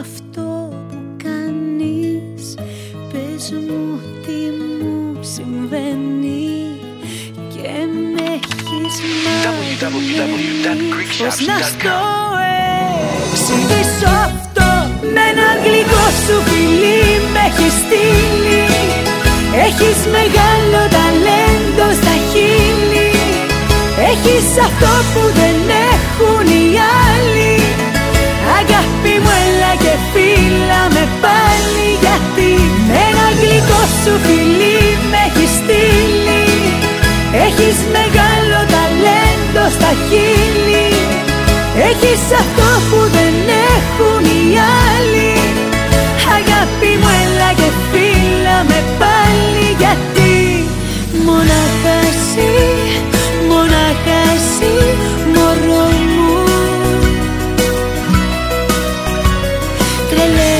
αυτό που κάνεις. Πες μου τι μου συμβαίνει και με έχεις μάθει πώς να στο εξηγήσω αυτό. Με ένα γλυκό σου φιλί με έχεις στείλει. Έχεις μεγάλο ταλέντο στα χείλη. Έχεις αυτό που δεν έχουν οι άλλοι. Αγάπη μου έλα και φίλα με πάλι. Γιατί με ένα γλυκό σου φιλί με έχεις στείλει. Έχεις μεγάλο ταλέντο στα χείλη. Έχεις αυτό που δεν έχουν οι άλλοι. Αγάπη μου έλα και φίλα με πάλι. Γιατί μονάχα εσύ, μονάχα εσύ μωρό μου. Τρελέ